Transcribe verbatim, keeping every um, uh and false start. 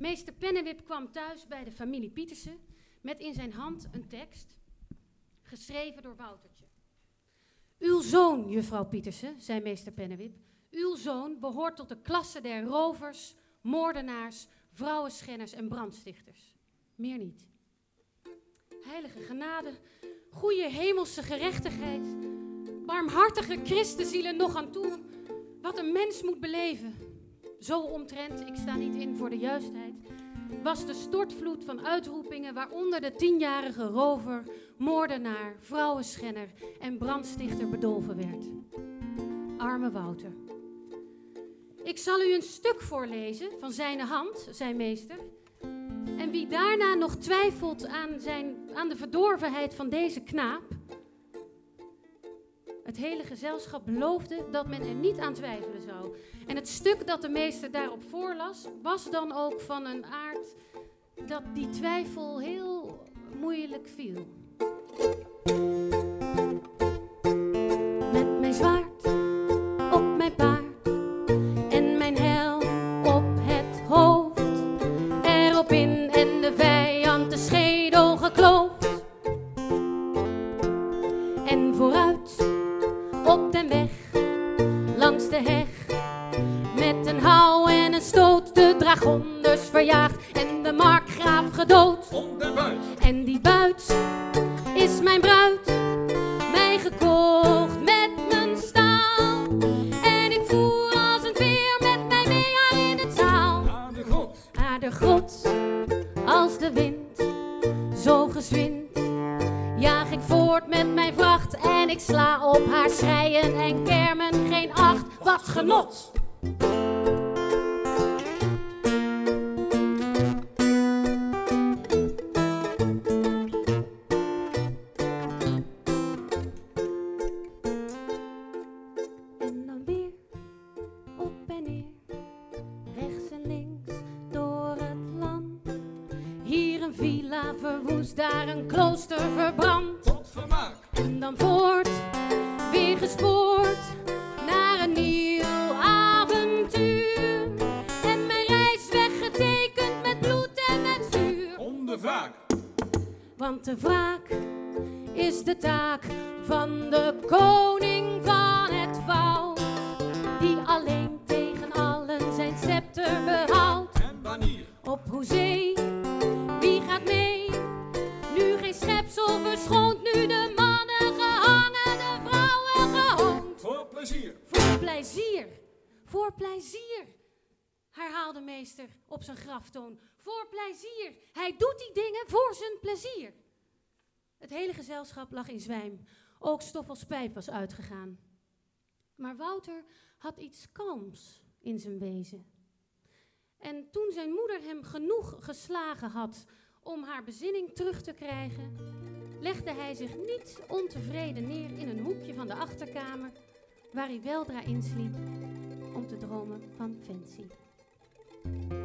Meester Pennewip kwam thuis bij de familie Pietersen met in zijn hand een tekst, geschreven door Woutertje. Uw zoon, juffrouw Pietersen, zei meester Pennewip, uw zoon behoort tot de klasse der rovers, moordenaars, vrouwenschenners en brandstichters. Meer niet. Heilige genade, goede hemelse gerechtigheid, barmhartige Christenzielen nog aan toe, wat een mens moet beleven. Zo omtrent, ik sta niet in voor de juistheid, was de stortvloed van uitroepingen waaronder de tienjarige rover, moordenaar, vrouwenschenner en brandstichter bedolven werd. Arme Wouter. Ik zal u een stuk voorlezen van zijn hand, zei meester. En wie daarna nog twijfelt aan, zijn, aan de verdorvenheid van deze knaap. Het hele gezelschap beloofde dat men er niet aan twijfelen zou. En het stuk dat de meester daarop voorlas, was dan ook van een aard dat die twijfel heel moeilijk viel. Met mijn zwaard op mijn paard en mijn helm op het hoofd, erop in en de vijand de schedel gekloofd. En vooruit op den weg, langs de heg, met een houw en een stoot de dragonders verjaagd en de markgraaf gedood. En die buit is mijn bruid, mij gekocht met mijn staal. En ik voer als een veer met mij mee haar in het zaal. Naar de grot, naar de grot, als de wind zo gezwind, jaag ik voort met mijn vracht en ik sla op haar schreien en kermen geen acht. Wat genot! En dan weer op en neer, rechts en links door het land. Hier een villa verwoest, daar een klooster verbrand. Tot vermaak. En dan voort, weer gespoord, naar een nieuw avontuur. En mijn reis weggetekend met bloed en met zuur. Om de wraak. Want de wraak is de taak van de koning van het woud, die alleen tegen allen zijn scepter behoudt. En banier. Op hoezee, wie gaat mee? Nu geen schepsel verschoont, nu de mannen gehangen, de vrouwen gehoond. Voor plezier. Voor plezier, voor plezier, herhaalde meester op zijn graftoon. Voor plezier, hij doet die dingen voor zijn plezier. Het hele gezelschap lag in zwijm, ook Stoffels pijp was uitgegaan. Maar Wouter had iets kalms in zijn wezen. En toen zijn moeder hem genoeg geslagen had om haar bezinning terug te krijgen, legde hij zich niet ontevreden neer in een hoekje van de achterkamer, waar hij weldra insliep om te dromen van Fancy.